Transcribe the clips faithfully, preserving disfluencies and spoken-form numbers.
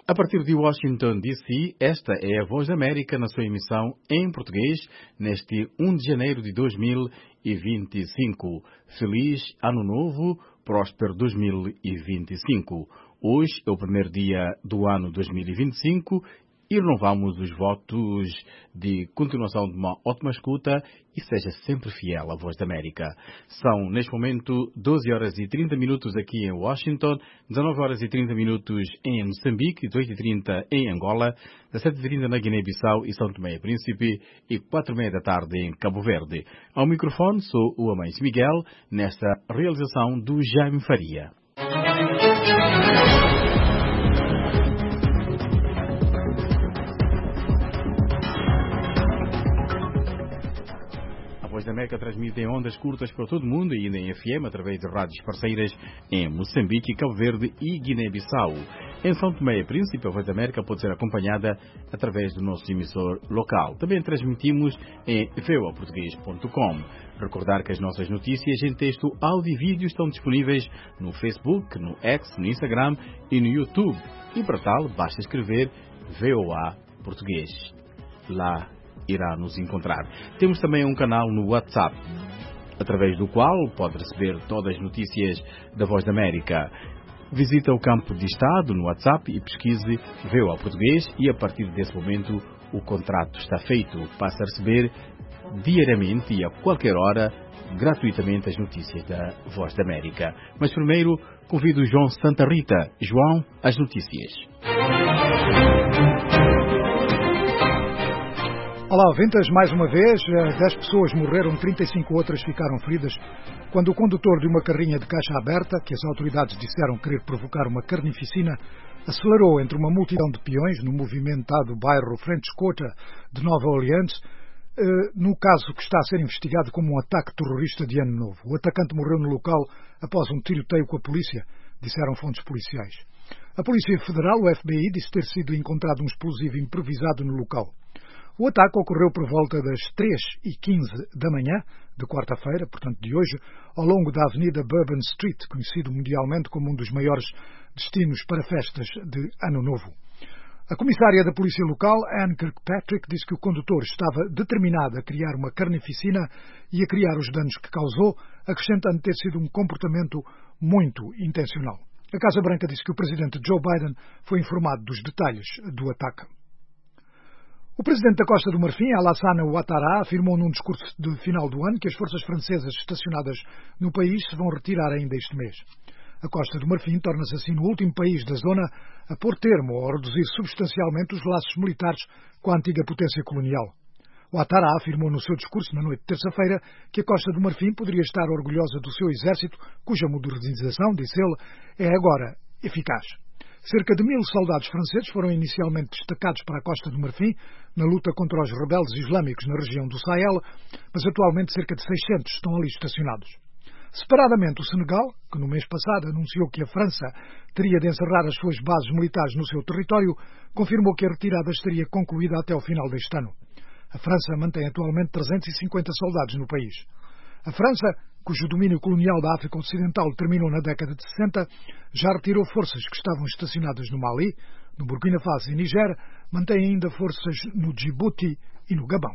A partir de Washington, D C, esta é a Voz da América na sua emissão em português neste primeiro de janeiro de dois mil e vinte e cinco. Feliz Ano Novo, próspero dois mil e vinte e cinco. Hoje é o primeiro dia do ano dois mil e vinte e cinco e renovamos os votos de continuação de uma ótima escuta e seja sempre fiel à Voz da América. São, neste momento, doze horas e trinta minutos aqui em Washington, dezanove horas e trinta minutos em Moçambique, dezoito e trinta em Angola, dezessete e trinta na Guiné-Bissau e São Tomé e Príncipe e quatro e meia da tarde em Cabo Verde. Ao microfone sou o Amães Miguel, nesta realização do Jaime Faria. A Voz da América transmite em ondas curtas para todo o mundo e ainda em F M através de rádios parceiras em Moçambique, Cabo Verde e Guiné-Bissau. Em São Tomé e Príncipe, a Voz da América pode ser acompanhada através do nosso emissor local. Também transmitimos em v o a português ponto com. Recordar que as nossas notícias em texto, áudio e vídeo estão disponíveis no Facebook, no X, no Instagram e no YouTube. E para tal, basta escrever V O A Português. Lá irá nos encontrar. Temos também um canal no WhatsApp, através do qual pode receber todas as notícias da Voz da América. Visita o campo de Estado no WhatsApp e pesquise V O A Português e a partir desse momento o contrato está feito. Passa a receber diariamente e a qualquer hora gratuitamente as notícias da Voz da América. Mas primeiro convido o João Santa Rita. João, as notícias. Olá, ouvintes, mais uma vez, dez pessoas morreram, trinta e cinco outras ficaram feridas quando o condutor de uma carrinha de caixa aberta, que as autoridades disseram querer provocar uma carnificina, acelerou entre uma multidão de peões no movimentado bairro French Quarter de Nova Orleans, no caso que está a ser investigado como um ataque terrorista de Ano Novo. O atacante morreu no local após um tiroteio com a polícia, disseram fontes policiais. A Polícia Federal, o F B I, disse ter sido encontrado um explosivo improvisado no local. O ataque ocorreu por volta das três e quinze da manhã de quarta-feira, portanto de hoje, ao longo da Avenida Bourbon Street, conhecido mundialmente como um dos maiores destinos para festas de Ano Novo. A comissária da polícia local, Anne Kirkpatrick, disse que o condutor estava determinado a criar uma carnificina e a criar os danos que causou, acrescentando ter sido um comportamento muito intencional. A Casa Branca disse que o presidente Joe Biden foi informado dos detalhes do ataque. O presidente da Costa do Marfim, Alassane Ouattara, afirmou num discurso de final do ano que as forças francesas estacionadas no país se vão retirar ainda este mês. A Costa do Marfim torna-se assim no último país da zona a pôr termo ou a reduzir substancialmente os laços militares com a antiga potência colonial. Ouattara afirmou no seu discurso na noite de terça-feira que a Costa do Marfim poderia estar orgulhosa do seu exército, cuja modernização, disse ele, é agora eficaz. Cerca de mil soldados franceses foram inicialmente destacados para a Costa do Marfim na luta contra os rebeldes islâmicos na região do Sahel, mas atualmente cerca de seiscentos estão ali estacionados. Separadamente, o Senegal, que no mês passado anunciou que a França teria de encerrar as suas bases militares no seu território, confirmou que a retirada estaria concluída até o final deste ano. A França mantém atualmente trezentos e cinquenta soldados no país. A França, cujo domínio colonial da África Ocidental terminou na década de sessenta, já retirou forças que estavam estacionadas no Mali, no Burkina Faso e Niger, mantém ainda forças no Djibouti e no Gabão.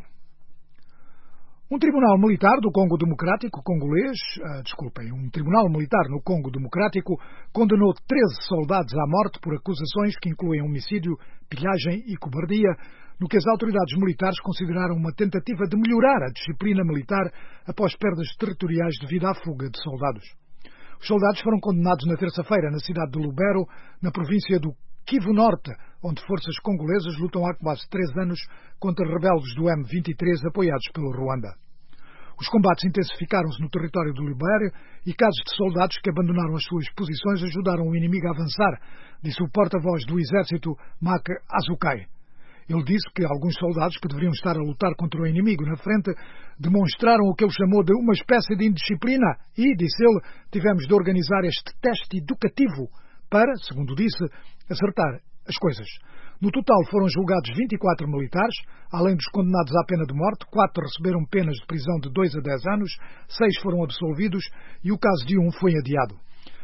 Um tribunal militar do Congo Democrático congolês, ah, desculpem, um tribunal militar no Congo Democrático condenou treze soldados à morte por acusações que incluem homicídio, pilhagem e cobardia, no que as autoridades militares consideraram uma tentativa de melhorar a disciplina militar após perdas territoriais devido à fuga de soldados. Os soldados foram condenados na terça-feira na cidade de Lubero, na província do Kivu Norte, onde forças congolesas lutam há quase três anos contra rebeldes do M vinte e três apoiados pelo Ruanda. Os combates intensificaram-se no território do Lubero e casos de soldados que abandonaram as suas posições ajudaram o inimigo a avançar, disse o porta-voz do exército, Mak Azukai. Ele disse que alguns soldados que deveriam estar a lutar contra o inimigo na frente demonstraram o que ele chamou de uma espécie de indisciplina e, disse ele, tivemos de organizar este teste educativo para, segundo disse, acertar as coisas. No total foram julgados vinte e quatro militares, além dos condenados à pena de morte, quatro receberam penas de prisão de dois a dez anos, seis foram absolvidos e o caso de um foi adiado.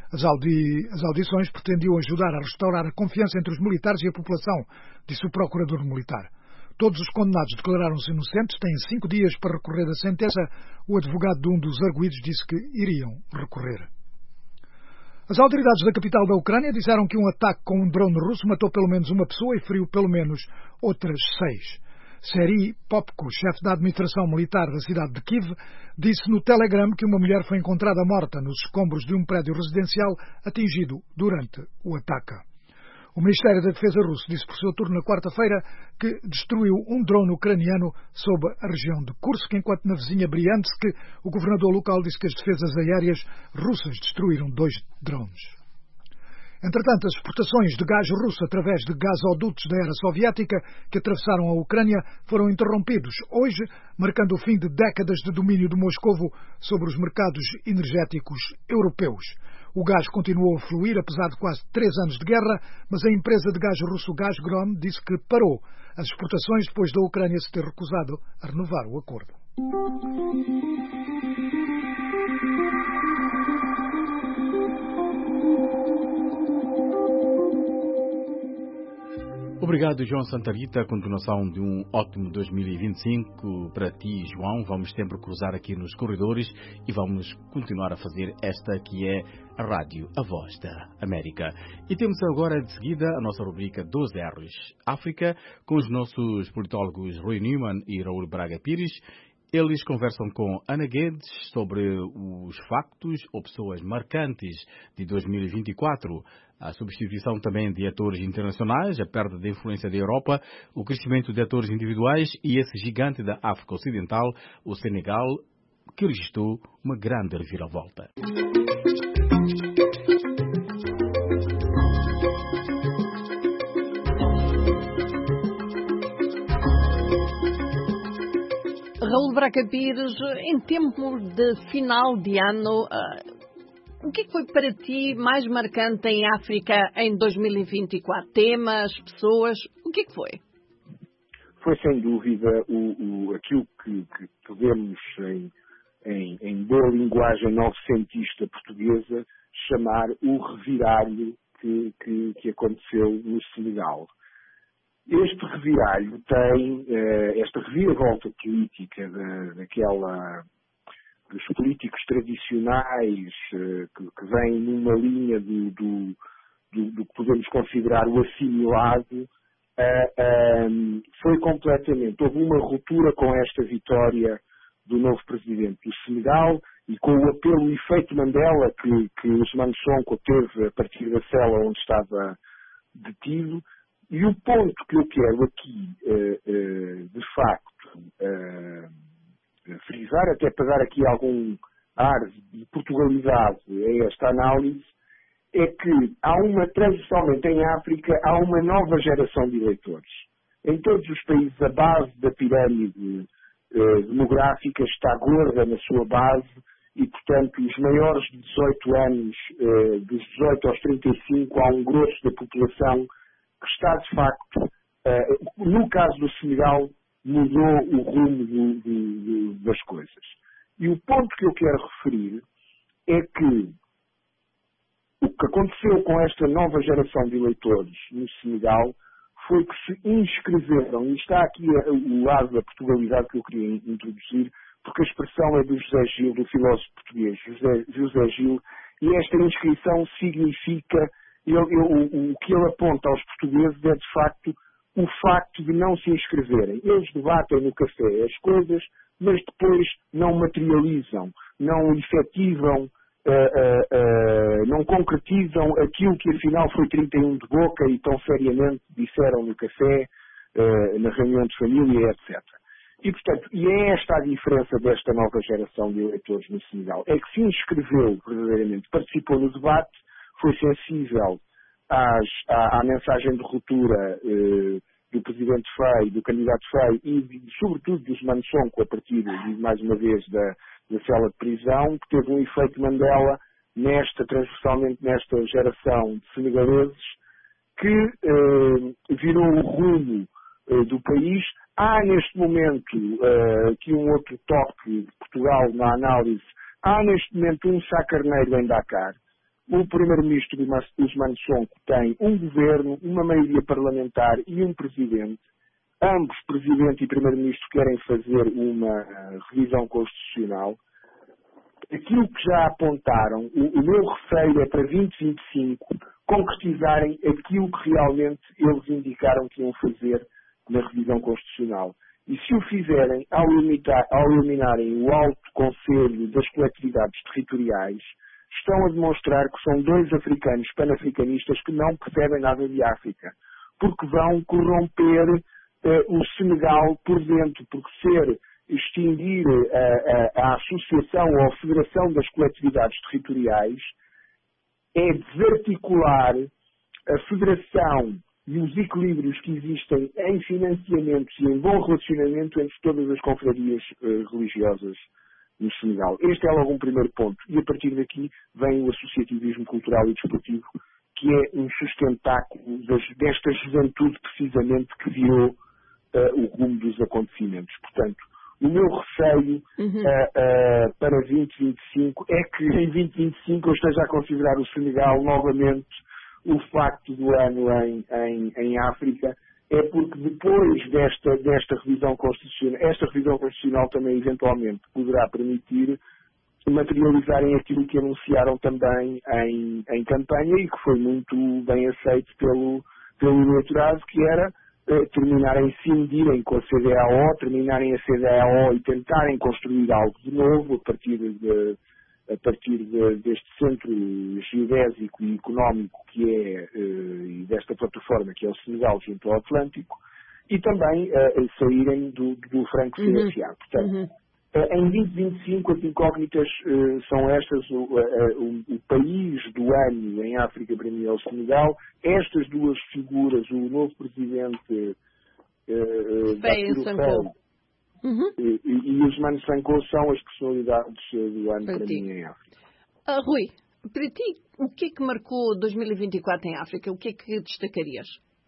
As, audi... As audições pretendiam ajudar a restaurar a confiança entre os militares e a população, disse o procurador militar. Todos os condenados declararam-se inocentes, têm cinco dias para recorrer da sentença. O advogado de um dos arguidos disse que iriam recorrer. As autoridades da capital da Ucrânia disseram que um ataque com um drone russo matou pelo menos uma pessoa e feriu pelo menos outras seis. Serhiy Popko, chefe da administração militar da cidade de Kiev, disse no Telegram que uma mulher foi encontrada morta nos escombros de um prédio residencial atingido durante o ataque. O Ministério da Defesa russo disse por seu turno na quarta-feira que destruiu um drone ucraniano sobre a região de Kursk, enquanto na vizinha Briansk o governador local disse que as defesas aéreas russas destruíram dois drones. Entretanto, as exportações de gás russo através de gasodutos da era soviética que atravessaram a Ucrânia foram interrompidos hoje, marcando o fim de décadas de domínio de Moscovo sobre os mercados energéticos europeus. O gás continuou a fluir apesar de quase três anos de guerra, mas a empresa de gás russo Gazprom disse que parou as exportações depois da Ucrânia se ter recusado a renovar o acordo. Obrigado, João Santarita. A continuação de um ótimo dois mil e vinte e cinco para ti, João. Vamos sempre cruzar aqui nos corredores e vamos continuar a fazer esta que é a Rádio, a Voz da América. E temos agora de seguida a nossa rubrica dois R's África, com os nossos politólogos Rui Newman e Raul Braga Pires. Eles conversam com Ana Guedes sobre os factos ou pessoas marcantes de dois mil e vinte e quatro, a substituição também de atores internacionais, a perda de influência da Europa, o crescimento de atores individuais e esse gigante da África Ocidental, o Senegal, que registrou uma grande reviravolta. Raul Braga Pires, em tempo de final de ano, uh, o que, é que foi para ti mais marcante em África em dois mil e vinte e quatro? Temas, pessoas, o que, é que foi? Foi sem dúvida o, o, aquilo que, que podemos, em, em, em boa linguagem novecentista portuguesa, chamar o reviralho que, que, que aconteceu no Senegal. Este reviralho tem, eh, esta reviravolta política da, daquela, dos políticos tradicionais eh, que, que vêm numa linha do, do, do, do que podemos considerar o assimilado, eh, eh, foi completamente, houve uma ruptura com esta vitória do novo presidente do Senegal e com o apelo, o efeito Mandela que, que Ousmane Sonko teve a partir da cela onde estava detido. E o ponto que eu quero aqui, de facto, frisar, até para dar aqui algum ar de Portugalidade a esta análise, é que há uma, transversalmente em África, há uma nova geração de eleitores. Em todos os países, a base da pirâmide demográfica está gorda na sua base e, portanto, os maiores de dezoito anos, dos dezoito aos trinta e cinco, há um grosso da população que está, de facto, uh, no caso do Senegal, mudou o rumo do, do, do, das coisas. E o ponto que eu quero referir é que o que aconteceu com esta nova geração de eleitores no Senegal foi que se inscreveram, e está aqui o lado da Portugalidade que eu queria introduzir, porque a expressão é do José Gil, do filósofo português José, José Gil, e esta inscrição significa... Ele, ele, o que ele aponta aos portugueses é, de facto, o facto de não se inscreverem. Eles debatem no café as coisas, mas depois não materializam, não efetivam, uh, uh, uh, não concretizam aquilo que, afinal, foi trinta e um de boca e tão seriamente disseram no café, uh, na reunião de família, etcétera. E, portanto, e é esta a diferença desta nova geração de eleitores no Senegal. É que se inscreveu, verdadeiramente, participou no debate, foi sensível às, à, à mensagem de ruptura eh, do presidente Faye, do candidato Faye e, de, sobretudo, do Ousmane Sonko, a partir, de, mais uma vez, da, da cela de prisão, que teve um efeito Mandela nesta, transversalmente nesta geração de senegaleses, que eh, virou o rumo eh, do país. Há, neste momento, eh, aqui um outro toque de Portugal na análise, há, neste momento, um Sá Carneiro em Dakar. O primeiro-ministro Usmane Sonko tem um governo, uma maioria parlamentar e um presidente. Ambos, presidente e primeiro-ministro, querem fazer uma revisão constitucional. Aquilo que já apontaram, o, o meu receio é para vinte e vinte e cinco concretizarem aquilo que realmente eles indicaram que iam fazer na revisão constitucional. E se o fizerem, ao, limitar, ao eliminarem o Alto Conselho das Coletividades Territoriais, estão a demonstrar que são dois africanos panafricanistas que não percebem nada de África, porque vão corromper uh, o Senegal por dentro, porque ser extinguir a, a, a Associação ou a Federação das Coletividades Territoriais é desarticular a Federação e os equilíbrios que existem em financiamentos e em bom relacionamento entre todas as confrarias uh, religiosas no Senegal. Este é logo um primeiro ponto. E a partir daqui vem o associativismo cultural e desportivo, que é um sustentáculo das, desta juventude precisamente que virou uh, o rumo dos acontecimentos. Portanto, o meu receio uhum. uh, uh, para vinte e vinte e cinco é que em vinte e vinte e cinco eu esteja a considerar o Senegal novamente o facto do ano em, em, em África, é porque depois desta, desta revisão constitucional, esta revisão constitucional também eventualmente poderá permitir materializarem aquilo que anunciaram também em, em campanha e que foi muito bem aceito pelo, pelo eleitorado, que era eh, terminarem, cindirem com a C D A O, terminarem a C D A O e tentarem construir algo de novo a partir de a partir de, deste centro geodésico e económico que é, e desta plataforma que é o Senegal junto ao Atlântico, e também uh, saírem do, do franco C F A. Uhum. Portanto, uhum. uh, em vinte e vinte e cinco as incógnitas uh, são estas, o, uh, o, o país do ano em África para mim é o Senegal, estas duas figuras, o novo presidente uh, Bassirou Faye, Uhum. E, e, e os Usmane Sonko são as personalidades do ano para, para mim em África. Uh, Rui, para ti, o que é que marcou dois mil e vinte e quatro em África? O que é que destacarias?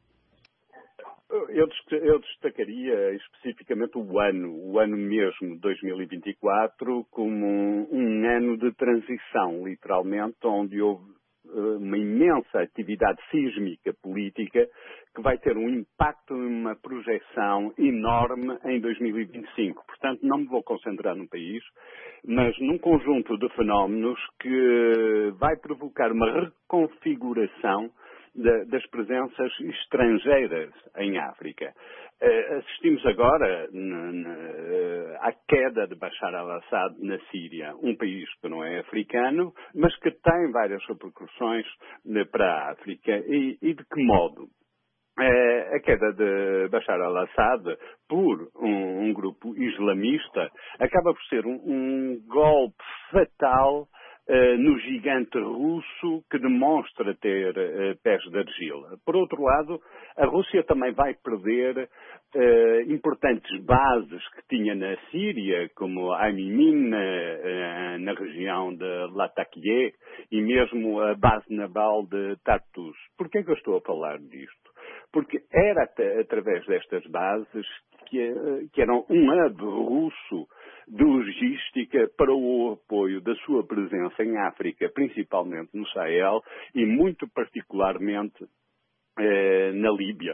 Eu, eu destacaria especificamente o ano, o ano mesmo, dois mil e vinte e quatro, como um, um ano de transição, literalmente, onde houve uma imensa atividade sísmica política que vai ter um impacto, uma projeção enorme em dois mil e vinte e cinco. Portanto, não me vou concentrar no país, mas num conjunto de fenómenos que vai provocar uma reconfiguração de, das presenças estrangeiras em África. Uh, assistimos agora n- n- à queda de Bashar al-Assad na Síria, um país que não é africano, mas que tem várias repercussões uh, para a África. E, e de que modo? Uh, a queda de Bashar al-Assad por um, um grupo islamista acaba por ser um, um golpe fatal Uh, no gigante russo que demonstra ter uh, pés de argila. Por outro lado, a Rússia também vai perder uh, importantes bases que tinha na Síria, como Aimimin, uh, na região de Latakia, e mesmo a base naval de Tartus. Por que é que eu estou a falar disto? Porque era at- através destas bases que, uh, que eram um hub russo de logística para o apoio da sua presença em África, principalmente no Sahel e muito particularmente eh, na Líbia.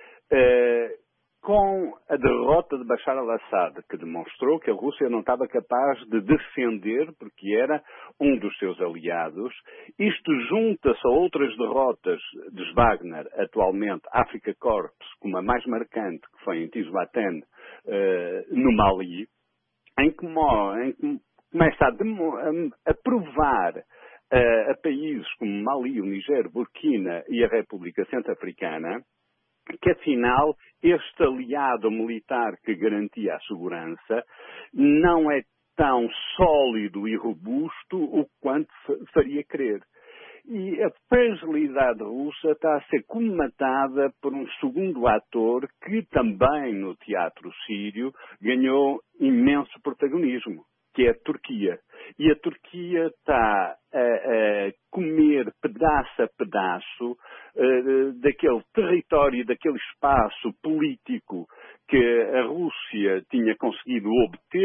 Eh, com a derrota de Bashar al-Assad, que demonstrou que a Rússia não estava capaz de defender, porque era um dos seus aliados, isto junta-se a outras derrotas de Wagner, atualmente Africa Corps, como a mais marcante, que foi em Tisbaten, eh, no Mali, em que, em que começa a, demo, a, a provar uh, a países como Mali, o Niger, Burkina e a República Centro-Africana que, afinal, este aliado militar que garantia a segurança não é tão sólido e robusto o quanto faria crer. E a fragilidade russa está a ser comatada por um segundo ator que também no teatro sírio ganhou imenso protagonismo, que é a Turquia. E a Turquia está a, a comer pedaço a pedaço uh, daquele território, daquele espaço político que a Rússia tinha conseguido obter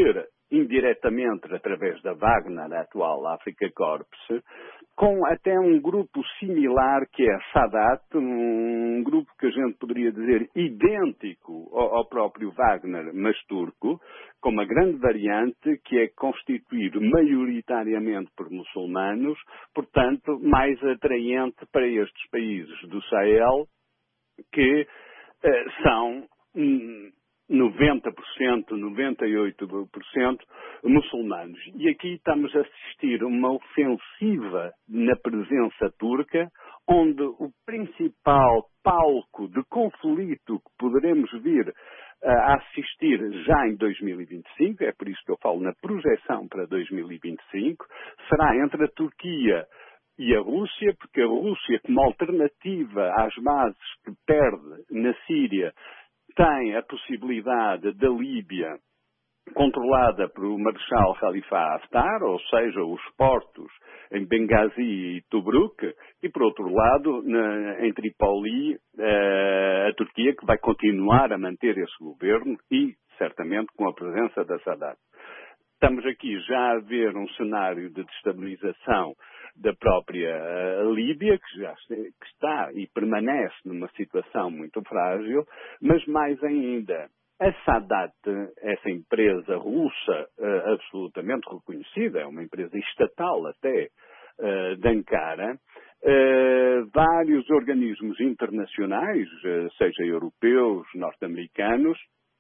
indiretamente através da Wagner, a atual Africa Corps, com até um grupo similar que é a Sadat, um grupo que a gente poderia dizer idêntico ao, ao próprio Wagner, mas turco, com uma grande variante que é constituído maioritariamente por muçulmanos, portanto mais atraente para estes países do Sahel, que eh, são hum, noventa por cento, noventa e oito por cento muçulmanos. E aqui estamos a assistir a uma ofensiva na presença turca, onde o principal palco de conflito que poderemos vir a assistir já em dois mil e vinte e cinco, é por isso que eu falo na projeção para dois mil e vinte e cinco, será entre a Turquia e a Rússia, porque a Rússia, como alternativa às bases que perde na Síria, tem a possibilidade da Líbia controlada pelo Marechal Khalifa Haftar, ou seja, os portos em Benghazi e Tobruk, e por outro lado, na, em Tripoli, eh, a Turquia, que vai continuar a manter esse governo e, certamente, com a presença da Sadat. Estamos aqui já a ver um cenário de destabilização da própria uh, Líbia, que já que está e permanece numa situação muito frágil, mas mais ainda, a Sadat, essa empresa russa uh, absolutamente reconhecida, é uma empresa estatal até uh, de Ankara, uh, vários organismos internacionais, uh, seja europeus, norte-americanos,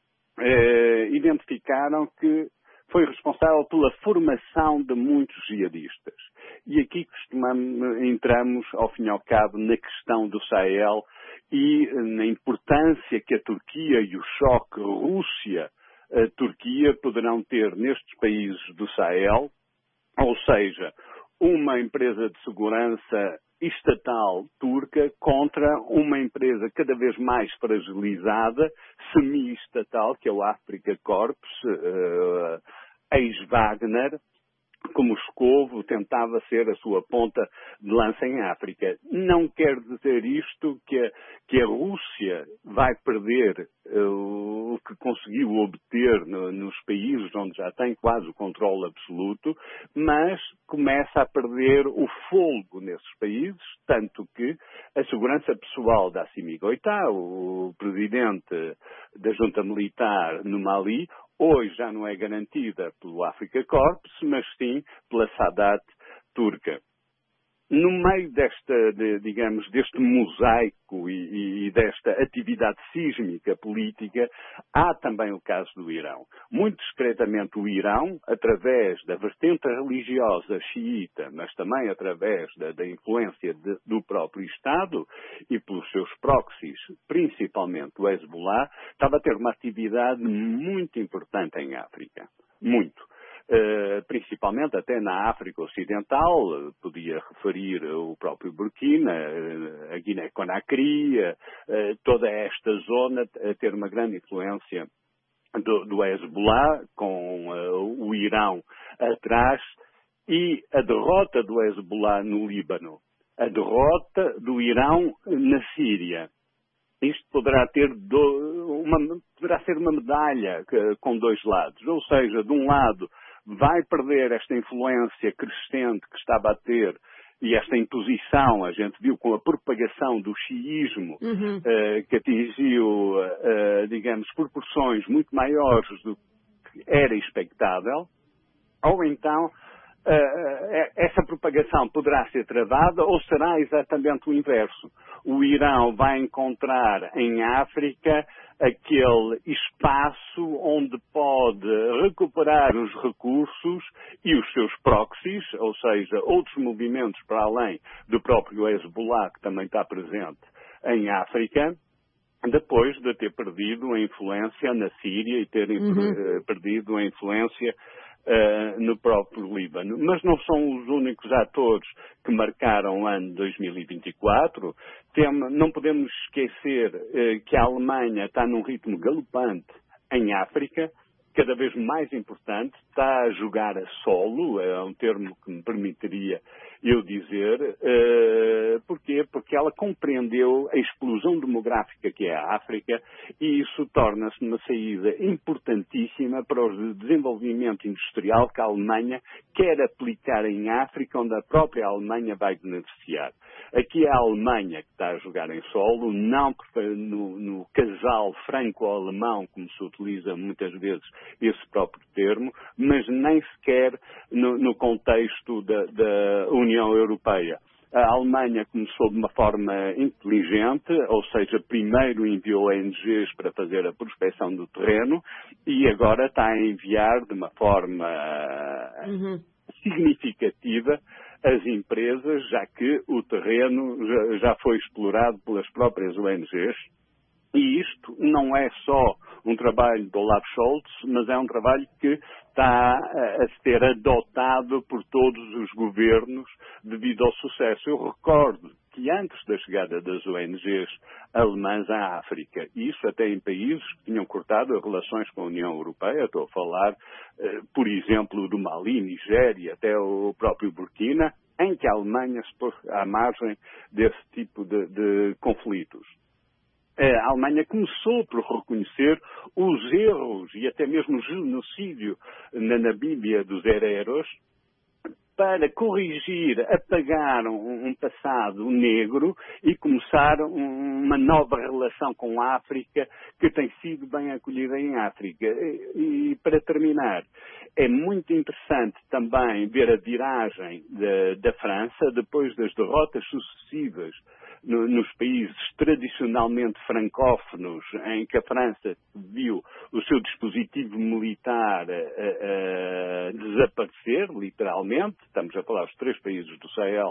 uh, identificaram que foi responsável pela formação de muitos jihadistas. E aqui costumamos, entramos, ao fim e ao cabo, na questão do Sahel e na importância que a Turquia e o choque Rússia-Turquia poderão ter nestes países do Sahel, ou seja, uma empresa de segurança estatal turca contra uma empresa cada vez mais fragilizada, semi-estatal, que é o Africa Corps, uh, ex-Wagner, como Moscovo tentava ser a sua ponta de lança em África. Não quer dizer isto que a, que a Rússia vai perder uh, o que conseguiu obter no, nos países onde já tem quase o controle absoluto, mas começa a perder o fôlego nesses países, tanto que a segurança pessoal da Assimi Goïta, o presidente da junta militar no Mali, hoje já não é garantida pelo Africa Corps, mas sim pela Sadat turca. No meio desta, de, digamos, deste mosaico e, e desta atividade sísmica política, há também o caso do Irão. Muito discretamente o Irão, através da vertente religiosa xiita, mas também através da, da influência de, do próprio Estado e pelos seus proxies, principalmente o Hezbollah, estava a ter uma atividade muito importante em África. Muito. Uh, principalmente até na África Ocidental, uh, podia referir o próprio Burkina, uh, a Guiné-Conakry, uh, toda esta zona a ter uma grande influência do, do Hezbollah, com uh, o Irão atrás, e a derrota do Hezbollah no Líbano, a derrota do Irão na Síria. Isto poderá ter do, uma, poderá ser uma medalha que, com dois lados, ou seja, de um lado vai perder esta influência crescente que estava a ter e esta imposição, a gente viu com a propagação do xiismo, uhum. uh, que atingiu, uh, digamos, proporções muito maiores do que era expectável, ou então uh, essa propagação poderá ser travada ou será exatamente o inverso. O Irão vai encontrar em África aquele espaço onde pode recuperar os recursos e os seus proxies, ou seja, outros movimentos para além do próprio Hezbollah, que também está presente em África, depois de ter perdido a influência na Síria e ter uhum. perdido a influência Uh, no próprio Líbano. Mas não são os únicos atores que marcaram o ano dois mil e vinte e quatro. Tem, não podemos esquecer uh, que a Alemanha está num ritmo galopante em África, cada vez mais importante, está a jogar a solo, é um termo que me permitiria eu dizer. Uh, porquê? Porque ela compreendeu a explosão demográfica que é a África e isso torna-se uma saída importantíssima para o desenvolvimento industrial que a Alemanha quer aplicar em África, onde a própria Alemanha vai beneficiar. Aqui é a Alemanha que está a jogar em solo, não no, no casal franco-alemão, como se utiliza muitas vezes esse próprio termo, mas nem sequer no, no contexto da, da União Europeia. A Alemanha começou de uma forma inteligente, ou seja, primeiro enviou O N Gs para fazer a prospecção do terreno e agora está a enviar de uma forma uhum. significativa as empresas, já que o terreno já, já foi explorado pelas próprias O N Gs. E isto não é só um trabalho do Olaf Scholz, mas é um trabalho que está a ser adotado por todos os governos devido ao sucesso. Eu recordo que antes da chegada das O N Gs alemãs à África, isso até em países que tinham cortado as relações com a União Europeia, estou a falar, por exemplo, do Mali, Nigéria, até o próprio Burkina, em que a Alemanha se pôs à margem desse tipo de, de conflitos. A Alemanha começou por reconhecer os erros e até mesmo o genocídio na Namíbia dos hereros para corrigir, apagar um, um passado negro e começar um, uma nova relação com a África que tem sido bem acolhida em África. E, e para terminar, é muito interessante também ver a viragem de, da França depois das derrotas sucessivas no, nos países tradicionalmente francófonos, em que a França viu o seu dispositivo militar a, a, a desaparecer, literalmente. Estamos a falar dos três países do Sahel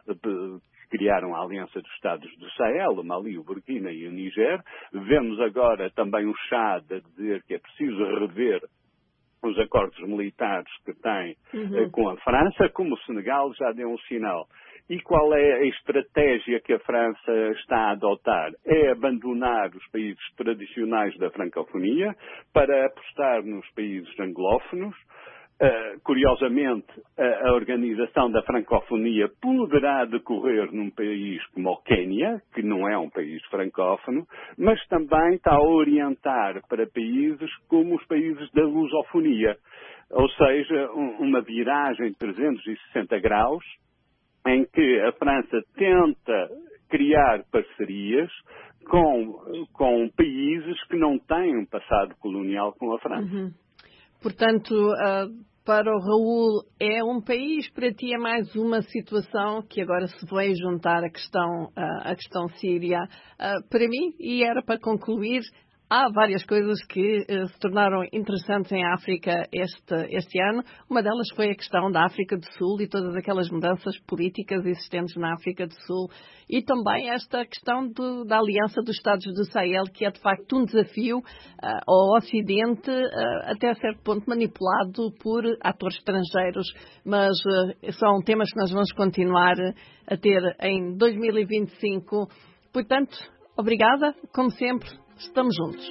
que criaram a Aliança dos Estados do Sahel, o Mali, o Burkina e o Níger. Vemos agora também o Chad a dizer que é preciso rever os acordos militares que tem uhum. com a França, como o Senegal já deu um sinal. E qual é a estratégia que a França está a adotar? É abandonar os países tradicionais da francofonia para apostar nos países anglófonos. Uh, curiosamente, a, a organização da francofonia poderá decorrer num país como o Quênia, que não é um país francófono, mas também está a orientar para países como os países da lusofonia, ou seja, um, uma viragem de trezentos e sessenta graus, em que a França tenta criar parcerias com, com países que não têm um passado colonial com a França. Uhum. Portanto, uh, para o Raul, é um país, para ti é mais uma situação que agora se vai juntar a questão, uh, a questão síria. Uh, para mim, e era para concluir, há várias coisas que uh, se tornaram interessantes em África este, este ano. Uma delas foi a questão da África do Sul e todas aquelas mudanças políticas existentes na África do Sul. E também esta questão do, da Aliança dos Estados do Sahel, que é de facto um desafio uh, ao Ocidente, uh, até a certo ponto manipulado por atores estrangeiros. Mas uh, são temas que nós vamos continuar a ter em dois mil e vinte e cinco. Portanto, obrigada, como sempre. Estamos juntos.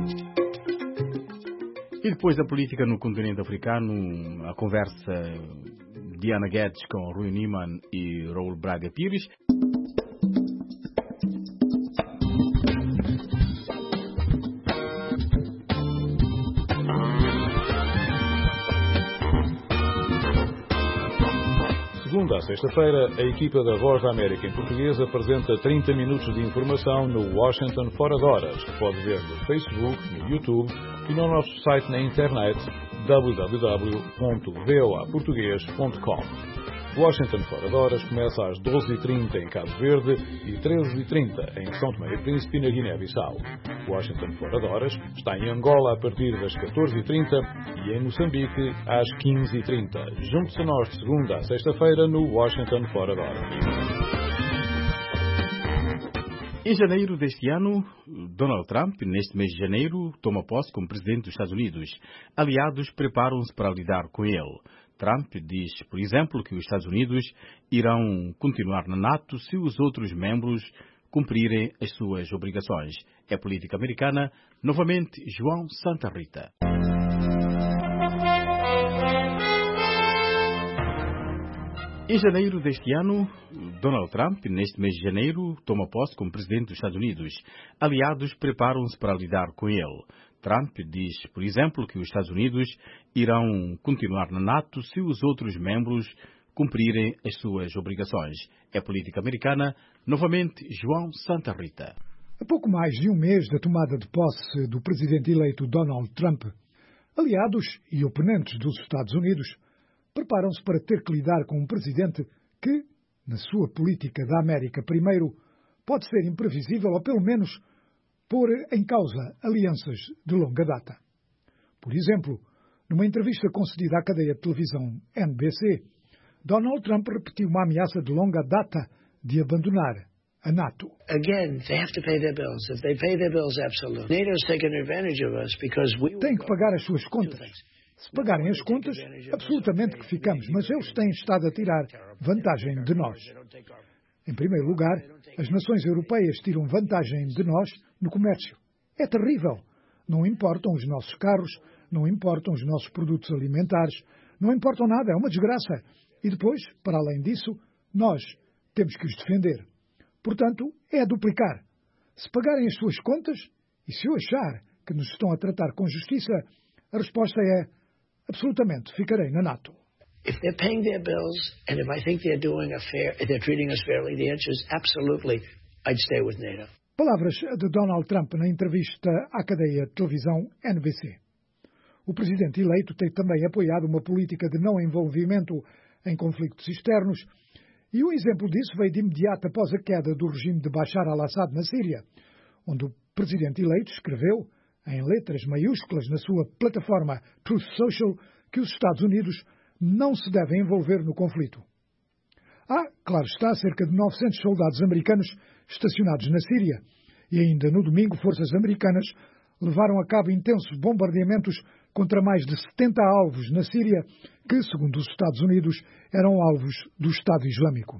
E depois da política no continente africano, a conversa de Ana Guedes com Rui Niemann e Raul Braga Pires. Segunda a sexta-feira, a equipa da Voz da América em português apresenta trinta minutos de informação no Washington Fora de Horas, que pode ver no Facebook, no YouTube e no nosso site na internet w w w ponto v o a português ponto com. Washington Fora de Horas começa às doze e trinta em Cabo Verde e treze e trinta em São Tomé e Príncipe, na Guiné-Bissau. Washington Fora de Horas está em Angola a partir das catorze e trinta e em Moçambique às quinze e trinta. Junte-se a nós de segunda a sexta-feira no Washington Fora de Horas. Em janeiro deste ano, Donald Trump, neste mês de janeiro, toma posse como presidente dos Estados Unidos. Aliados preparam-se para lidar com ele. Trump diz, por exemplo, que os Estados Unidos irão continuar na NATO se os outros membros cumprirem as suas obrigações. É política americana. Novamente, João Santa Rita. Em janeiro deste ano, Donald Trump, neste mês de janeiro, toma posse como presidente dos Estados Unidos. Aliados preparam-se para lidar com ele. Trump diz, por exemplo, que os Estados Unidos irão continuar na NATO se os outros membros cumprirem as suas obrigações. É política americana. Novamente, João Santa Rita. A pouco mais de um mês da tomada de posse do presidente eleito Donald Trump, aliados e oponentes dos Estados Unidos preparam-se para ter que lidar com um presidente que, na sua política da América primeiro, pode ser imprevisível ou, pelo menos, pôr em causa alianças de longa data. Por exemplo, numa entrevista concedida à cadeia de televisão N B C, Donald Trump repetiu uma ameaça de longa data de abandonar a NATO. Again, they have to pay their bills. If they pay their bills, absolutely. NATO's taken advantage of us because we... Têm que pagar as suas contas. Se pagarem as contas, absolutamente que ficamos, mas eles têm estado a tirar vantagem de nós. Em primeiro lugar, as nações europeias tiram vantagem de nós no comércio. É terrível. Não importam os nossos carros, não importam os nossos produtos alimentares, não importam nada, é uma desgraça. E depois, para além disso, nós temos que os defender. Portanto, é a duplicar. Se pagarem as suas contas, e se eu achar que nos estão a tratar com justiça, a resposta é, absolutamente, ficarei na NATO. If they're paying their bills, and if I think they're doing a fair, they're treating us fairly, the answer is absolutely, I'd stay with NATO. Palavras de Donald Trump na entrevista à cadeia de televisão N B C. O presidente eleito tem também apoiado uma política de não envolvimento em conflitos externos, e um exemplo disso veio de imediato após a queda do regime de Bashar al-Assad na Síria, onde o presidente eleito escreveu, em letras maiúsculas na sua plataforma Truth Social, que os Estados Unidos não se devem envolver no conflito. Há, claro está, cerca de novecentos soldados americanos estacionados na Síria, e ainda no domingo forças americanas levaram a cabo intensos bombardeamentos contra mais de setenta alvos na Síria, que, segundo os Estados Unidos, eram alvos do Estado Islâmico.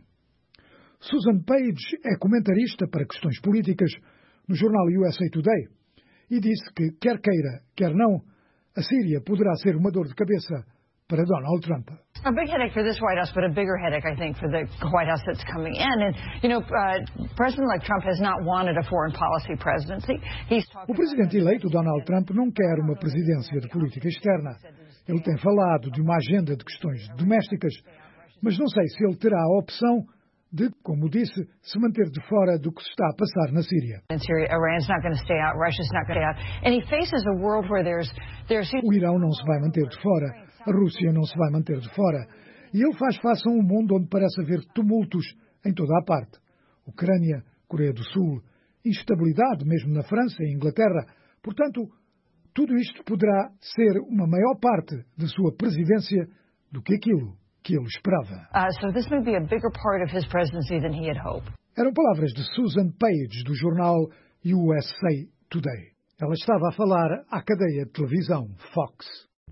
Susan Page é comentarista para questões políticas no jornal U S A Today e disse que, quer queira, quer não, a Síria poderá ser uma dor de cabeça para Donald Trump. A big headache for this White House, but a bigger headache, I think, for the White House that's coming in. And, you know, uh, President-elect Trump has not wanted a foreign policy presidency. He's talking o presidente eleito, Donald Trump, não quer uma presidência de política externa. Ele tem falado de uma agenda de questões domésticas, mas não sei se ele terá a opção de, como disse, se manter de fora do que se está a passar na Síria. O Irão não se vai manter de fora, a Rússia não se vai manter de fora, e ele faz face a um mundo onde parece haver tumultos em toda a parte. Ucrânia, Coreia do Sul, instabilidade mesmo na França e Inglaterra. Portanto, tudo isto poderá ser uma maior parte da sua presidência do que aquilo que ele esperava. Uh, so this may be a bigger part of his presidency than he had hoped. Eram palavras de Susan Page, do jornal U S A Today. Ela estava a falar à cadeia de televisão Fox.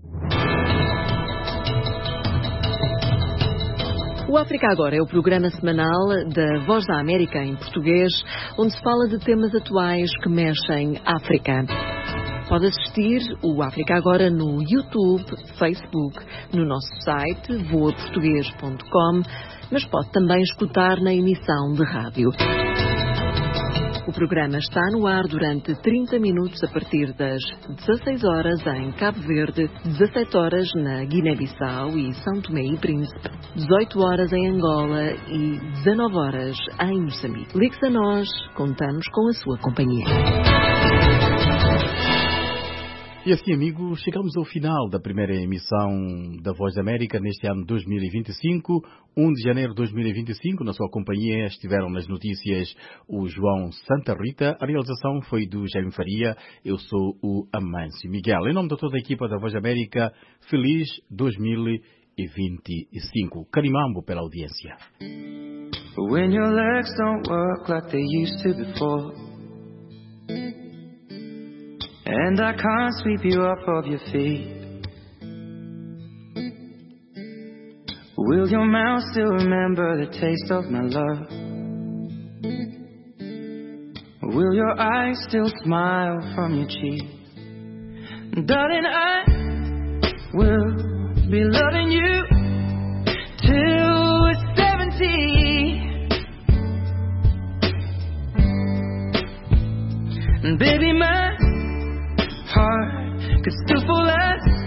O África Agora é o programa semanal da Voz da América em português, onde se fala de temas atuais que mexem África. Pode assistir o África Agora no YouTube, Facebook, no nosso site voa português ponto com, mas pode também escutar na emissão de rádio. O programa está no ar durante trinta minutos a partir das dezasseis horas em Cabo Verde, dezassete horas na Guiné-Bissau e São Tomé e Príncipe, dezoito horas em Angola e dezanove horas em Moçambique. Ligue-se a nós, contamos com a sua companhia. E assim, amigos, chegamos ao final da primeira emissão da Voz da América neste ano dois mil e vinte e cinco. primeiro de janeiro de dois mil e vinte e cinco, na sua companhia estiveram nas notícias o João Santa Rita. A realização foi do Jaime Faria. Eu sou o Amâncio Miguel. Em nome de toda a equipa da Voz da América, feliz dois mil e vinte e cinco. Carimambo pela audiência. When your legs don't work like they used to before, and I can't sweep you off of your feet, will your mouth still remember the taste of my love? Will your eyes still smile from your cheek? Darling, I will be loving you till it's empty. And baby, my heart could still fall as